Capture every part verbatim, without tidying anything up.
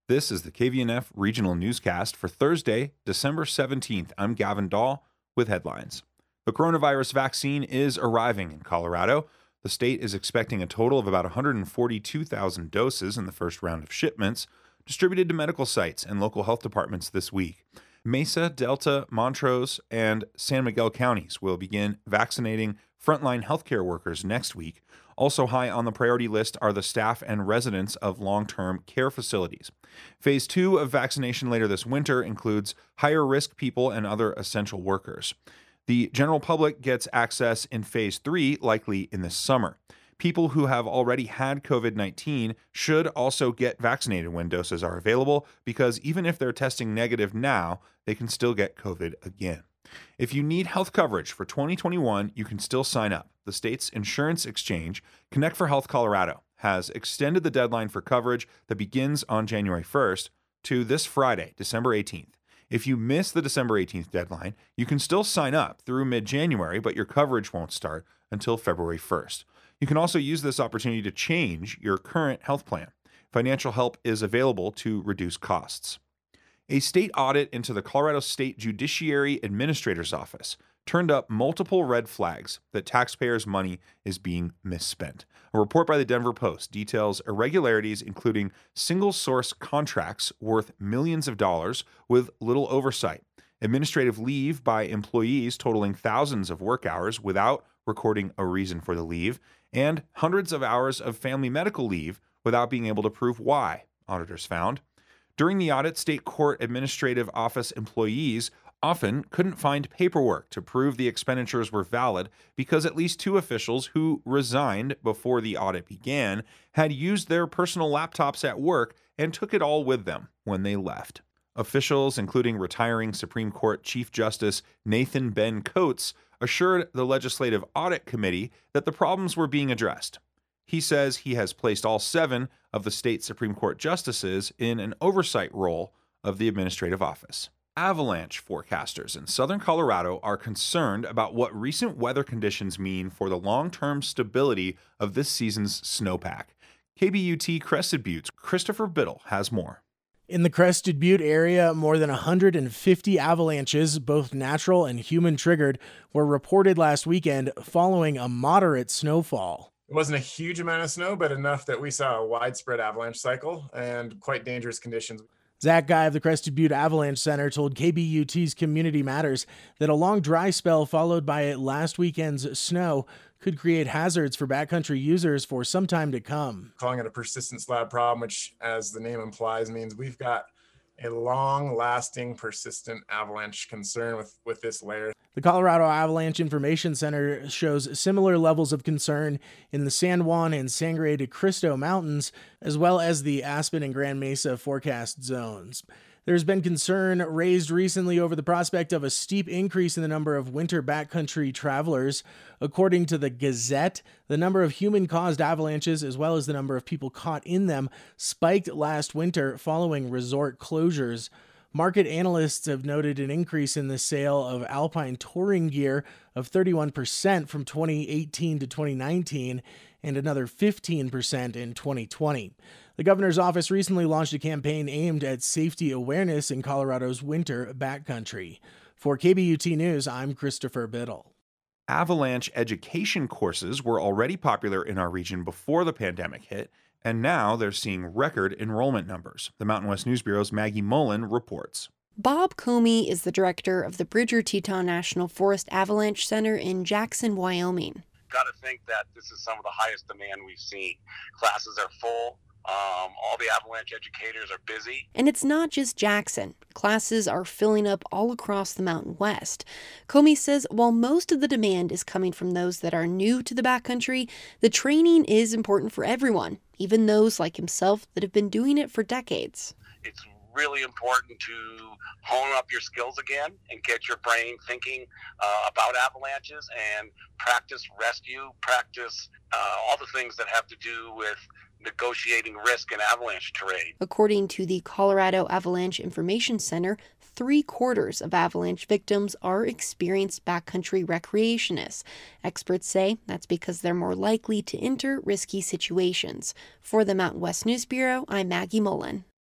This is the K V N F Regional Newscast for Thursday, December seventeenth. I'm Gavin Dahl with headlines. The coronavirus vaccine is arriving in Colorado. The state is expecting a total of about one hundred forty-two thousand doses in the first round of shipments, distributed to medical sites and local health departments this week. Mesa, Delta, Montrose, and San Miguel counties will begin vaccinating frontline healthcare workers next week. Also high on the priority list are the staff and residents of long-term care facilities. Phase two of vaccination later this winter includes higher-risk people and other essential workers. The general public gets access in phase three, likely in the summer. People who have already had covid nineteen should also get vaccinated when doses are available, because even if they're testing negative now, they can still get COVID again. If you need health coverage for twenty twenty-one, you can still sign up. The state's insurance exchange, Connect for Health Colorado, has extended the deadline for coverage that begins on January first to this Friday, December eighteenth. If you miss the December eighteenth deadline, you can still sign up through mid-January, but your coverage won't start until February first. You can also use this opportunity to change your current health plan. Financial help is available to reduce costs. A state audit into the Colorado State Judiciary Administrator's Office turned up multiple red flags that taxpayers' money is being misspent. A report by the Denver Post details irregularities, including single-source contracts worth millions of dollars with little oversight, administrative leave by employees totaling thousands of work hours without recording a reason for the leave, and hundreds of hours of family medical leave without being able to prove why, auditors found. During the audit, state court administrative office employees often couldn't find paperwork to prove the expenditures were valid because at least two officials who resigned before the audit began had used their personal laptops at work and took it all with them when they left. Officials, including retiring Supreme Court Chief Justice Nathan Ben Coates, assured the Legislative Audit Committee that the problems were being addressed. He says he has placed all seven of the state Supreme Court justices in an oversight role of the administrative office. Avalanche forecasters in southern Colorado are concerned about what recent weather conditions mean for the long-term stability of this season's snowpack. K B U T Crested Butte's Christopher Biddle has more. In the Crested Butte area, more than one hundred fifty avalanches, both natural and human-triggered, were reported last weekend following a moderate snowfall. It wasn't a huge amount of snow, but enough that we saw a widespread avalanche cycle and quite dangerous conditions. Zach Guy of the Crested Butte Avalanche Center told K B U T's Community Matters that a long dry spell followed by last weekend's snow could create hazards for backcountry users for some time to come. Calling it a persistent slab problem, which, as the name implies, means we've got a long-lasting, persistent avalanche concern with, with this layer. The Colorado Avalanche Information Center shows similar levels of concern in the San Juan and Sangre de Cristo Mountains, as well as the Aspen and Grand Mesa forecast zones. There's been concern raised recently over the prospect of a steep increase in the number of winter backcountry travelers. According to the Gazette, the number of human-caused avalanches, as well as the number of people caught in them, spiked last winter following resort closures. Market analysts have noted an increase in the sale of alpine touring gear of thirty-one percent from twenty eighteen to twenty nineteen and another fifteen percent in twenty twenty. The governor's office recently launched a campaign aimed at safety awareness in Colorado's winter backcountry. For K B U T News, I'm Christopher Biddle. Avalanche education courses were already popular in our region before the pandemic hit, and now they're seeing record enrollment numbers. The Mountain West News Bureau's Maggie Mullen reports. Bob Comey is the director of the Bridger-Teton National Forest Avalanche Center in Jackson, Wyoming. Got to think that this is some of the highest demand we've seen. Classes are full. Um, all the avalanche educators are busy. And it's not just Jackson. Classes are filling up all across the Mountain West. Comey says while most of the demand is coming from those that are new to the backcountry, the training is important for everyone, even those like himself that have been doing it for decades. It's really important to hone up your skills again and get your brain thinking uh, about avalanches and practice rescue, practice uh, all the things that have to do with negotiating risk in avalanche terrain. According to the Colorado Avalanche Information Center, three quarters of avalanche victims are experienced backcountry recreationists. Experts say that's because they're more likely to enter risky situations. For the Mountain West News Bureau, I'm Maggie Mullen.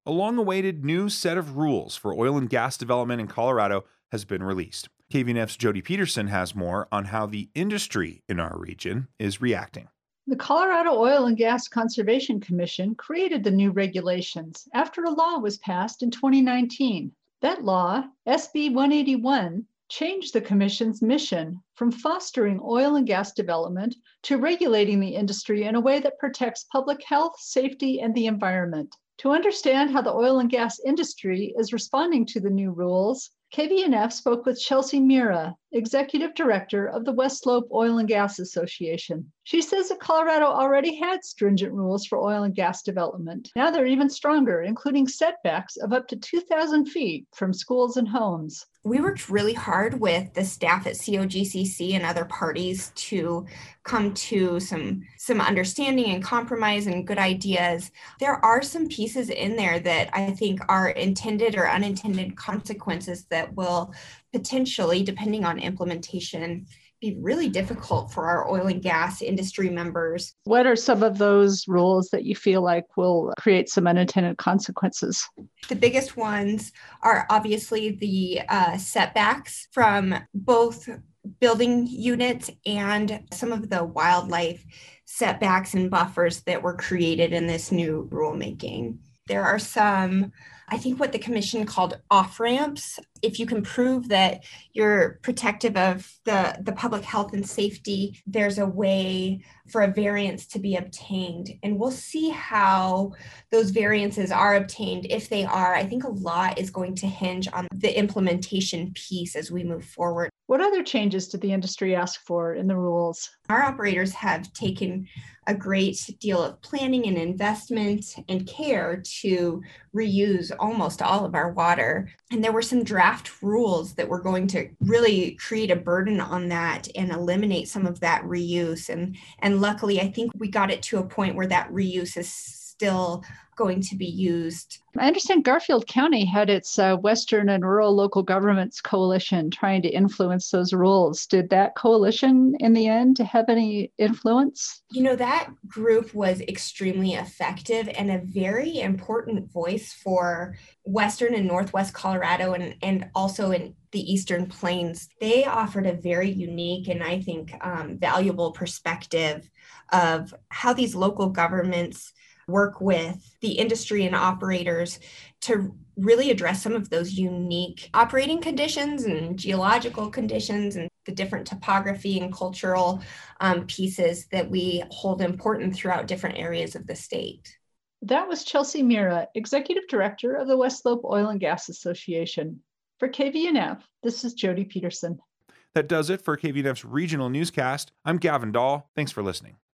a long-awaited new set of rules for oil and gas development in Colorado has been released. K V N F's Jody Peterson has more on how the industry in our region is reacting. The Colorado Oil and Gas Conservation Commission created the new regulations after a law was passed in twenty nineteen. That law, S B one eighty-one, changed the Commission's mission from fostering oil and gas development to regulating the industry in a way that protects public health, safety, and the environment. To understand how the oil and gas industry is responding to the new rules, K V N F spoke with Chelsea Mira, Executive Director of the West Slope Oil and Gas Association. She says that Colorado already had stringent rules for oil and gas development. Now they're even stronger, including setbacks of up to two thousand feet from schools and homes. We worked really hard with the staff at C O G C C and other parties to come to some, some understanding and compromise and good ideas. There are some pieces in there that I think are intended or unintended consequences that will potentially, depending on implementation, be really difficult for our oil and gas industry members. What are some of those rules that you feel like will create some unintended consequences? The biggest ones are obviously the uh, setbacks from both building units and some of the wildlife setbacks and buffers that were created in this new rulemaking. There are some, I think what the commission called off-ramps. If you can prove that you're protective of the, the public health and safety, there's a way for a variance to be obtained. And we'll see how those variances are obtained. If they are, I think a lot is going to hinge on the implementation piece as we move forward. What other changes did the industry ask for in the rules? Our operators have taken a great deal of planning and investment and care to reuse almost all of our water. And there were some draft rules that were going to really create a burden on that and eliminate some of that reuse. And, and luckily, I think we got it to a point where that reuse is still going to be used. I understand Garfield County had its uh, Western and Rural Local Governments Coalition trying to influence those rules. Did that coalition in the end have any influence? You know, that group was extremely effective and a very important voice for Western and Northwest Colorado and, and also in the Eastern Plains. They offered a very unique and I think um, valuable perspective of how these local governments work with the industry and operators to really address some of those unique operating conditions and geological conditions and the different topography and cultural um, pieces that we hold important throughout different areas of the state. That was Chelsea Mira, Executive Director of the West Slope Oil and Gas Association. For K V N F, this is Jody Peterson. That does it for K V N F's regional newscast. I'm Gavin Dahl. Thanks for listening.